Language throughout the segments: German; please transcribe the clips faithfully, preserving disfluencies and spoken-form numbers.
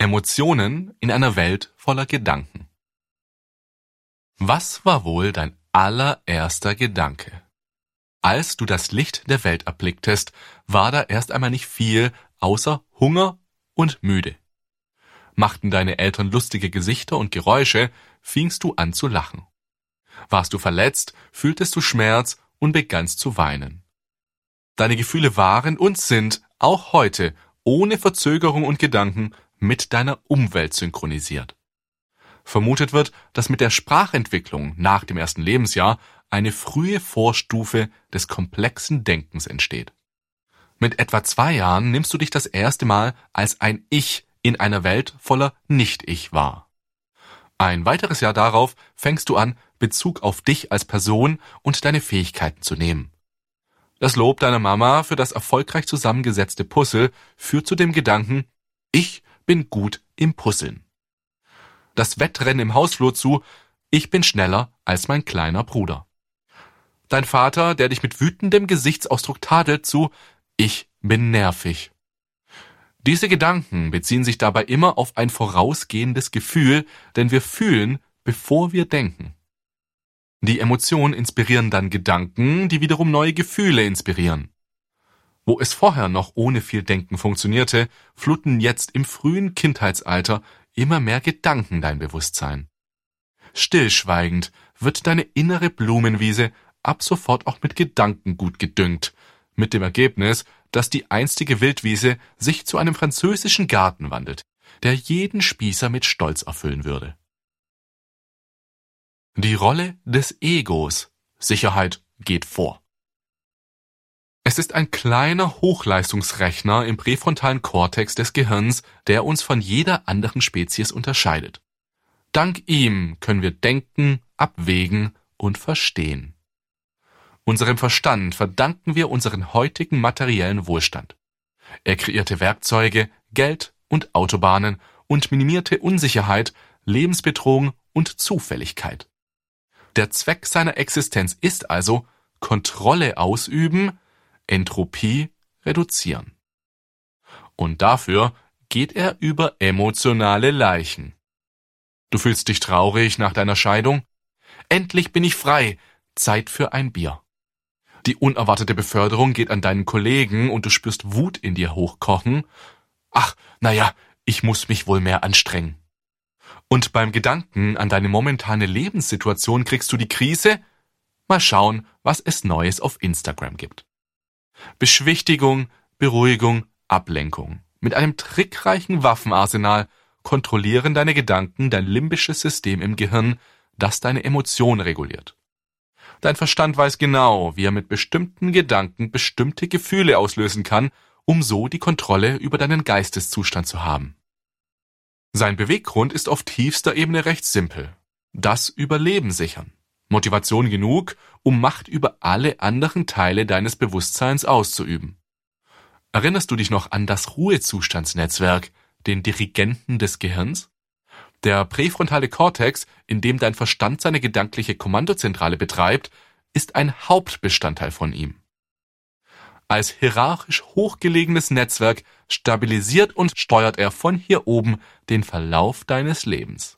Emotionen in einer Welt voller Gedanken. Was war wohl dein allererster Gedanke? Als du das Licht der Welt erblicktest, war da erst einmal nicht viel, außer Hunger und müde. Machten deine Eltern lustige Gesichter und Geräusche, fingst du an zu lachen. Warst du verletzt, fühltest du Schmerz und begannst zu weinen. Deine Gefühle waren und sind, auch heute, ohne Verzögerung und Gedanken, mit deiner Umwelt synchronisiert. Vermutet wird, dass mit der Sprachentwicklung nach dem ersten Lebensjahr eine frühe Vorstufe des komplexen Denkens entsteht. Mit etwa zwei Jahren nimmst du dich das erste Mal als ein Ich in einer Welt voller Nicht-Ich wahr. Ein weiteres Jahr darauf fängst du an, Bezug auf dich als Person und deine Fähigkeiten zu nehmen. Das Lob deiner Mama für das erfolgreich zusammengesetzte Puzzle führt zu dem Gedanken, ich bin gut im Puzzeln. Das Wettrennen im Hausflur zu, ich bin schneller als mein kleiner Bruder. Dein Vater, der dich mit wütendem Gesichtsausdruck tadelt, zu, ich bin nervig. Diese Gedanken beziehen sich dabei immer auf ein vorausgehendes Gefühl, denn wir fühlen, bevor wir denken. Die Emotionen inspirieren dann Gedanken, die wiederum neue Gefühle inspirieren. Wo es vorher noch ohne viel Denken funktionierte, fluten jetzt im frühen Kindheitsalter immer mehr Gedanken dein Bewusstsein. Stillschweigend wird deine innere Blumenwiese ab sofort auch mit Gedanken gut gedüngt, mit dem Ergebnis, dass die einstige Wildwiese sich zu einem französischen Garten wandelt, der jeden Spießer mit Stolz erfüllen würde. Die Rolle des Egos. Sicherheit geht vor. Es ist ein kleiner Hochleistungsrechner im präfrontalen Kortex des Gehirns, der uns von jeder anderen Spezies unterscheidet. Dank ihm können wir denken, abwägen und verstehen. Unserem Verstand verdanken wir unseren heutigen materiellen Wohlstand. Er kreierte Werkzeuge, Geld und Autobahnen und minimierte Unsicherheit, Lebensbedrohung und Zufälligkeit. Der Zweck seiner Existenz ist also Kontrolle ausüben, Entropie reduzieren. Und dafür geht er über emotionale Leichen. Du fühlst dich traurig nach deiner Scheidung? Endlich bin ich frei, Zeit für ein Bier. Die unerwartete Beförderung geht an deinen Kollegen und du spürst Wut in dir hochkochen. Ach, naja, ich muss mich wohl mehr anstrengen. Und beim Gedanken an deine momentane Lebenssituation kriegst du die Krise? Mal schauen, was es Neues auf Instagram gibt. Beschwichtigung, Beruhigung, Ablenkung. Mit einem trickreichen Waffenarsenal kontrollieren deine Gedanken dein limbisches System im Gehirn, das deine Emotionen reguliert. Dein Verstand weiß genau, wie er mit bestimmten Gedanken bestimmte Gefühle auslösen kann, um so die Kontrolle über deinen Geisteszustand zu haben. Sein Beweggrund ist auf tiefster Ebene recht simpel. Das Überleben sichern. Motivation genug, um Macht über alle anderen Teile deines Bewusstseins auszuüben. Erinnerst du dich noch an das Ruhezustandsnetzwerk, den Dirigenten des Gehirns? Der präfrontale Kortex, in dem dein Verstand seine gedankliche Kommandozentrale betreibt, ist ein Hauptbestandteil von ihm. Als hierarchisch hochgelegenes Netzwerk stabilisiert und steuert er von hier oben den Verlauf deines Lebens.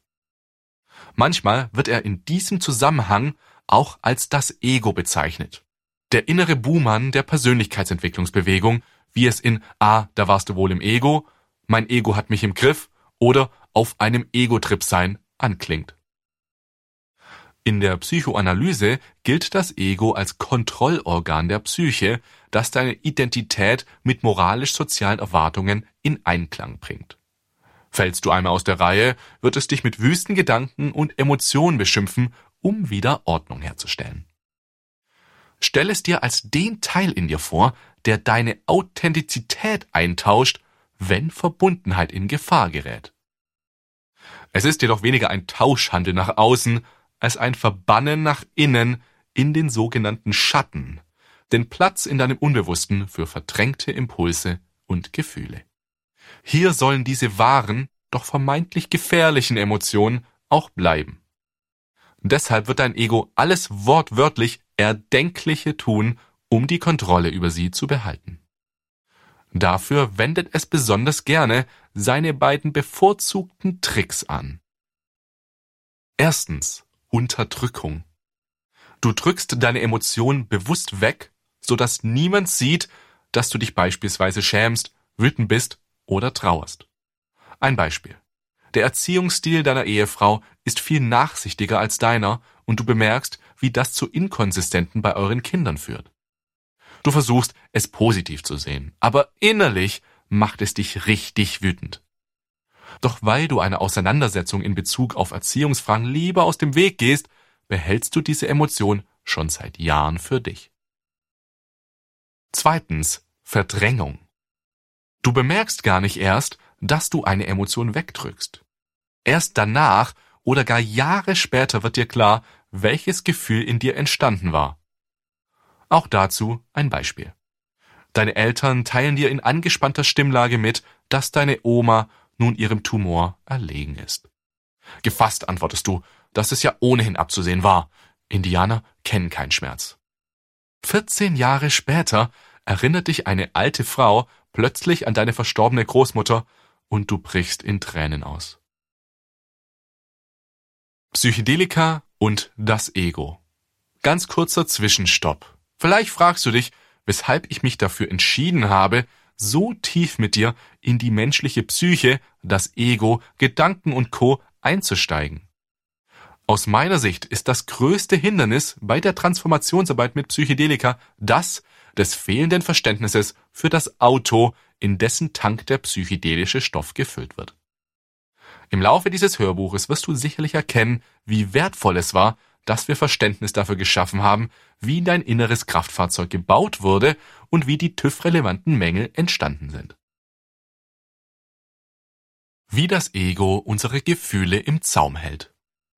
Manchmal wird er in diesem Zusammenhang auch als das Ego bezeichnet. Der innere Buhmann der Persönlichkeitsentwicklungsbewegung, wie es in Ah, da warst du wohl im Ego, Mein Ego hat mich im Griff oder Auf einem Ego-Trip sein anklingt. In der Psychoanalyse gilt das Ego als Kontrollorgan der Psyche, das deine Identität mit moralisch-sozialen Erwartungen in Einklang bringt. Fällst du einmal aus der Reihe, wird es dich mit wüsten Gedanken und Emotionen beschimpfen, um wieder Ordnung herzustellen. Stell es dir als den Teil in dir vor, der deine Authentizität eintauscht, wenn Verbundenheit in Gefahr gerät. Es ist jedoch weniger ein Tauschhandel nach außen, als ein Verbannen nach innen in den sogenannten Schatten, den Platz in deinem Unbewussten für verdrängte Impulse und Gefühle. Hier sollen diese wahren, doch vermeintlich gefährlichen Emotionen auch bleiben. Deshalb wird dein Ego alles wortwörtlich Erdenkliche tun, um die Kontrolle über sie zu behalten. Dafür wendet es besonders gerne seine beiden bevorzugten Tricks an. Erstens, Unterdrückung. Du drückst deine Emotionen bewusst weg, sodass niemand sieht, dass du dich beispielsweise schämst, wütend bist oder trauerst. Ein Beispiel. Der Erziehungsstil deiner Ehefrau ist viel nachsichtiger als deiner und du bemerkst, wie das zu Inkonsistenten bei euren Kindern führt. Du versuchst, es positiv zu sehen, aber innerlich macht es dich richtig wütend. Doch weil du eine Auseinandersetzung in Bezug auf Erziehungsfragen lieber aus dem Weg gehst, behältst du diese Emotion schon seit Jahren für dich. Zweitens, Verdrängung. Du bemerkst gar nicht erst, dass du eine Emotion wegdrückst. Erst danach oder gar Jahre später wird dir klar, welches Gefühl in dir entstanden war. Auch dazu ein Beispiel. Deine Eltern teilen dir in angespannter Stimmlage mit, dass deine Oma nun ihrem Tumor erlegen ist. Gefasst antwortest du, dass es ja ohnehin abzusehen war. Indianer kennen keinen Schmerz. vierzehn Jahre später erinnert dich eine alte Frau plötzlich an deine verstorbene Großmutter und du brichst in Tränen aus. Psychedelika und das Ego. Ganz kurzer Zwischenstopp. Vielleicht fragst du dich, weshalb ich mich dafür entschieden habe, so tief mit dir in die menschliche Psyche, das Ego, Gedanken und Co. einzusteigen. Aus meiner Sicht ist das größte Hindernis bei der Transformationsarbeit mit Psychedelika das des fehlenden Verständnisses für das Auto, in dessen Tank der psychedelische Stoff gefüllt wird. Im Laufe dieses Hörbuches wirst du sicherlich erkennen, wie wertvoll es war, dass wir Verständnis dafür geschaffen haben, wie dein inneres Kraftfahrzeug gebaut wurde und wie die TÜV-relevanten Mängel entstanden sind. Wie das Ego unsere Gefühle im Zaum hält.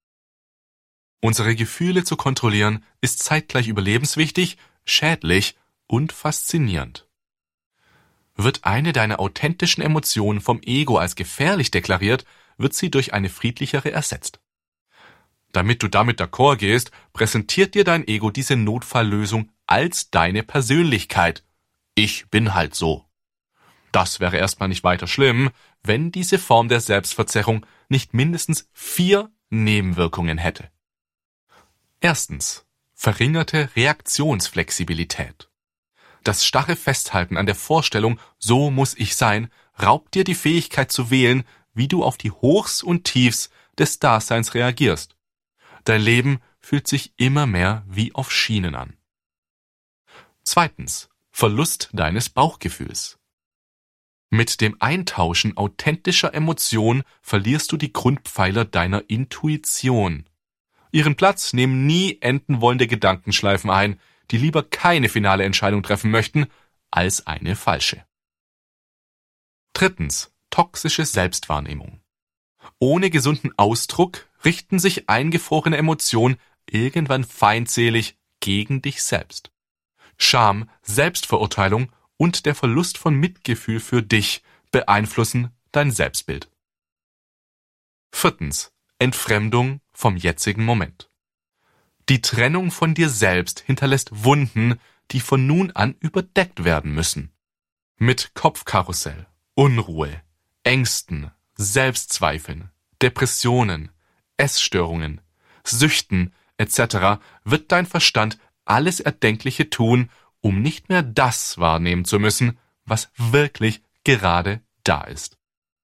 Unsere Gefühle zu kontrollieren ist zeitgleich überlebenswichtig, schädlich und faszinierend. Wird eine deiner authentischen Emotionen vom Ego als gefährlich deklariert, wird sie durch eine friedlichere ersetzt. Damit du damit d'accord gehst, präsentiert dir dein Ego diese Notfalllösung als deine Persönlichkeit. Ich bin halt so. Das wäre erstmal nicht weiter schlimm, wenn diese Form der Selbstverzerrung nicht mindestens vier Nebenwirkungen hätte. Erstens. Verringerte Reaktionsflexibilität. Das starre Festhalten an der Vorstellung, so muss ich sein, raubt dir die Fähigkeit zu wählen, wie du auf die Hochs und Tiefs des Daseins reagierst. Dein Leben fühlt sich immer mehr wie auf Schienen an. Zweitens. Verlust deines Bauchgefühls. Mit dem Eintauschen authentischer Emotionen verlierst du die Grundpfeiler deiner Intuition. Ihren Platz nehmen nie enden wollende Gedankenschleifen ein, die lieber keine finale Entscheidung treffen möchten, als eine falsche. Drittens. Toxische Selbstwahrnehmung. Ohne gesunden Ausdruck richten sich eingefrorene Emotionen irgendwann feindselig gegen dich selbst. Scham, Selbstverurteilung und der Verlust von Mitgefühl für dich beeinflussen dein Selbstbild. Viertens. Entfremdung vom jetzigen Moment. Die Trennung von dir selbst hinterlässt Wunden, die von nun an überdeckt werden müssen. Mit Kopfkarussell, Unruhe, Ängsten, Selbstzweifeln, Depressionen, Essstörungen, Süchten et cetera wird dein Verstand alles Erdenkliche tun, um nicht mehr das wahrnehmen zu müssen, was wirklich gerade da ist.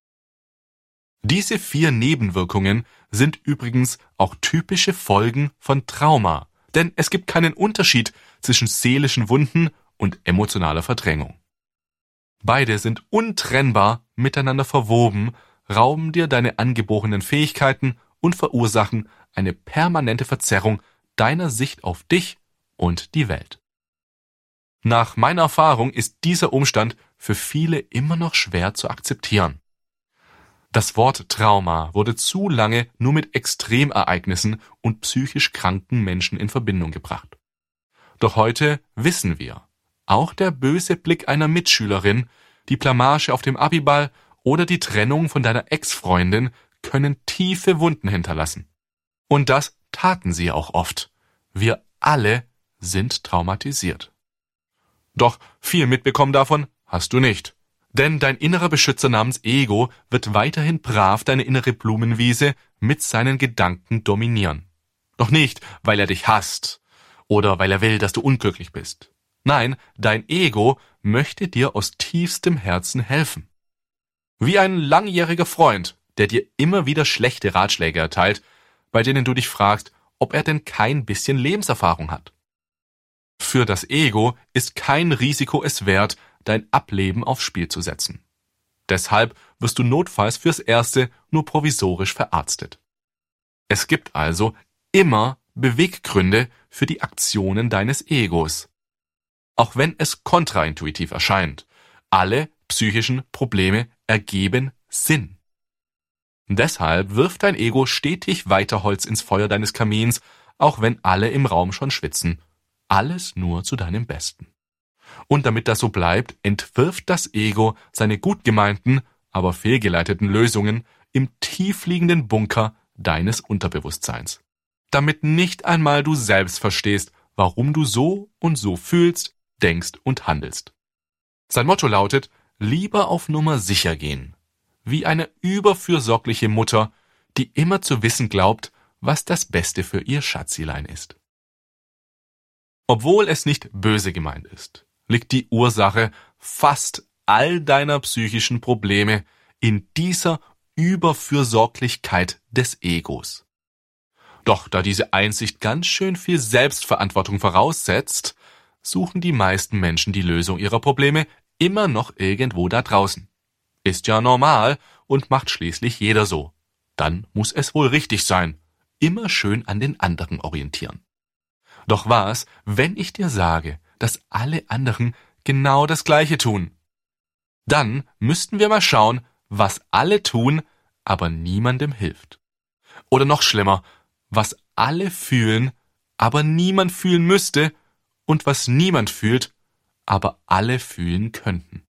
Diese vier Nebenwirkungen sind übrigens auch typische Folgen von Trauma, denn es gibt keinen Unterschied zwischen seelischen Wunden und emotionaler Verdrängung. Beide sind untrennbar miteinander verwoben, rauben dir deine angeborenen Fähigkeiten und verursachen eine permanente Verzerrung deiner Sicht auf dich und die Welt. Nach meiner Erfahrung ist dieser Umstand für viele immer noch schwer zu akzeptieren. Das Wort Trauma wurde zu lange nur mit Extremereignissen und psychisch kranken Menschen in Verbindung gebracht. Doch heute wissen wir, auch der böse Blick einer Mitschülerin, die Blamage auf dem Abiball oder die Trennung von deiner Ex-Freundin können tiefe Wunden hinterlassen. Und das taten sie auch oft. Wir alle sind traumatisiert. Doch viel mitbekommen davon hast du nicht. Denn dein innerer Beschützer namens Ego wird weiterhin brav deine innere Blumenwiese mit seinen Gedanken dominieren. Doch nicht, weil er dich hasst oder weil er will, dass du unglücklich bist. Nein, dein Ego möchte dir aus tiefstem Herzen helfen. Wie ein langjähriger Freund, der dir immer wieder schlechte Ratschläge erteilt, bei denen du dich fragst, ob er denn kein bisschen Lebenserfahrung hat. Für das Ego ist kein Risiko es wert, dein Ableben aufs Spiel zu setzen. Deshalb wirst du notfalls fürs Erste nur provisorisch verarztet. Es gibt also immer Beweggründe für die Aktionen deines Egos. Auch wenn es kontraintuitiv erscheint, alle psychischen Probleme ergeben Sinn. Deshalb wirft dein Ego stetig weiter Holz ins Feuer deines Kamins, auch wenn alle im Raum schon schwitzen. Alles nur zu deinem Besten. Und damit das so bleibt, entwirft das Ego seine gut gemeinten, aber fehlgeleiteten Lösungen im tiefliegenden Bunker deines Unterbewusstseins. Damit nicht einmal du selbst verstehst, warum du so und so fühlst, denkst und handelst. Sein Motto lautet, lieber auf Nummer sicher gehen. Wie eine überfürsorgliche Mutter, die immer zu wissen glaubt, was das Beste für ihr Schatzilein ist. Obwohl es nicht böse gemeint ist, liegt die Ursache fast all deiner psychischen Probleme in dieser Überfürsorglichkeit des Egos. Doch da diese Einsicht ganz schön viel Selbstverantwortung voraussetzt, suchen die meisten Menschen die Lösung ihrer Probleme immer noch irgendwo da draußen. Ist ja normal und macht schließlich jeder so. Dann muss es wohl richtig sein. Immer schön an den anderen orientieren. Doch was, wenn ich dir sage, dass alle anderen genau das Gleiche tun? Dann müssten wir mal schauen, was alle tun, aber niemandem hilft. Oder noch schlimmer, was alle fühlen, aber niemand fühlen müsste und was niemand fühlt, aber alle fühlen könnten.